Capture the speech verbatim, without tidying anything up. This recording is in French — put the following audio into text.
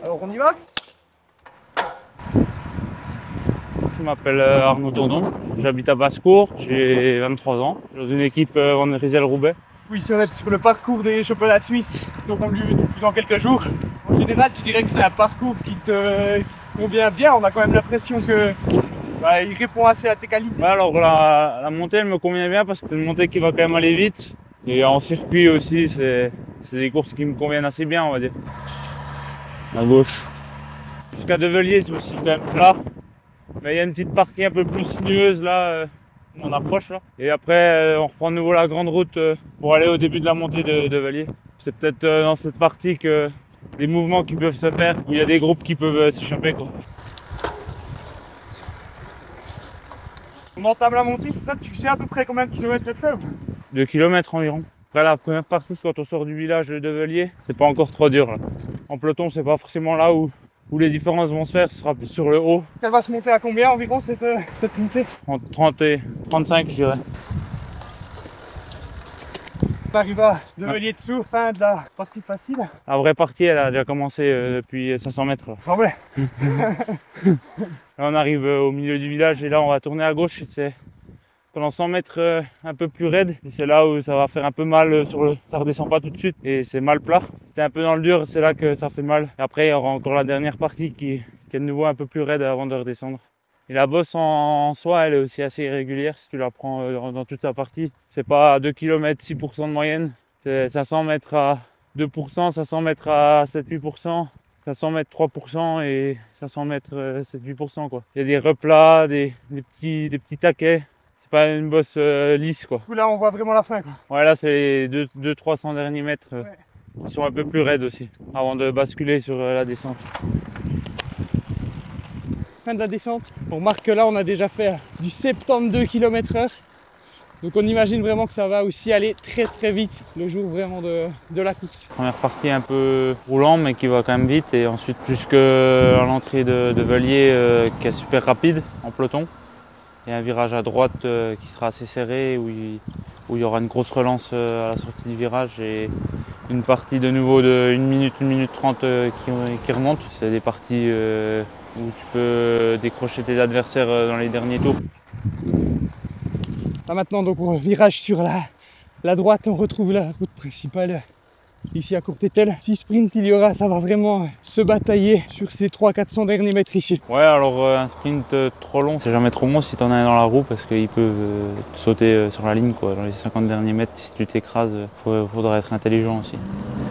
Alors on y va? Je m'appelle Arnaud Tourdon, j'habite à Basse-Cour, j'ai vingt-trois ans, dans une équipe Van Rysel-Roubaix. Oui, c'est vrai, sur le parcours des championnats de Suisse, donc on vu dans quelques jours. En général, tu dirais que c'est un parcours qui te convient bien, on a quand même l'impression que bah, il répond assez à tes qualités. Ouais, alors la, la montée elle me convient bien parce que c'est une montée qui va quand même aller vite. Et en circuit aussi, c'est des courses qui me conviennent assez bien, on va dire. À gauche. Jusqu'à Develier, c'est aussi quand même plat. Mais il y a une petite partie un peu plus sinueuse là, euh, on approche là. Et après, euh, on reprend de nouveau la grande route euh, pour aller au début de la montée de Develier. C'est peut-être euh, dans cette partie que des mouvements qui peuvent se faire, où il y a des groupes qui peuvent euh, s'échapper, quoi. On entame la montée, c'est ça? Tu sais à peu près combien de kilomètres le fait? deux kilomètres environ. Après la première partie, quand on sort du village de Develier, c'est pas encore trop dur là. En peloton, c'est pas forcément là où, où les différences vont se faire, ce sera plus sur le haut. Elle va se monter à combien environ cette, euh, cette montée? Entre trente et trente-cinq, je dirais. On arrive à Develier dessous, fin de la partie facile. La vraie partie, elle a déjà commencé euh, depuis cinq cents mètres. Là. Ah ouais. Là, on arrive euh, au milieu du village et là, on va tourner à gauche. Et c'est pendant cent mètres euh, un peu plus raide. Et c'est là où ça va faire un peu mal euh, sur le. Ça redescend pas tout de suite et c'est mal plat. C'est un peu dans le dur, c'est là que ça fait mal. Et après, il y aura encore la dernière partie qui, qui est de nouveau un peu plus raide avant de redescendre. Et la bosse en, en soi, elle est aussi assez irrégulière si tu la prends euh, dans, dans toute sa partie. C'est pas deux kilomètres, six pour cent de moyenne. C'est cinq cents mètres à deux pour cent, cinq cents mètres à sept à huit pour cent, cinq cents mètres trois pour cent et cinq cents mètres sept à huit pour cent quoi. Il y a des replats, des, des, petits, des petits taquets. C'est pas une bosse euh, lisse quoi. Là on voit vraiment la fin quoi. Ouais, là c'est les deux à trois cents derniers mètres euh, ouais. Qui sont un peu plus raides aussi avant de basculer sur euh, la descente. Fin de la descente. On remarque que là on a déjà fait du soixante-douze kilomètres heure. Donc on imagine vraiment que ça va aussi aller très très vite le jour vraiment de, de la course. Première partie un peu roulant mais qui va quand même vite et ensuite jusqu'à l'entrée de, de Velier euh, qui est super rapide en peloton. Il y a un virage à droite euh, qui sera assez serré où il, où il y aura une grosse relance euh, à la sortie du virage et une partie de nouveau de une minute, une minute trente euh, qui, qui remonte. C'est des parties euh, où tu peux décrocher tes adversaires euh, dans les derniers tours. Là maintenant donc on virage sur la, la droite, on retrouve la route principale ici à Courtétel. Si sprint il y aura, ça va vraiment se batailler sur ces trois à quatre cents derniers mètres ici. Ouais, alors euh, un sprint euh, trop long, c'est jamais trop bon si t'en as un dans la roue parce qu'ils peuvent euh, sauter euh, sur la ligne quoi. Dans les cinquante derniers mètres, si tu t'écrases, il faudra être intelligent aussi.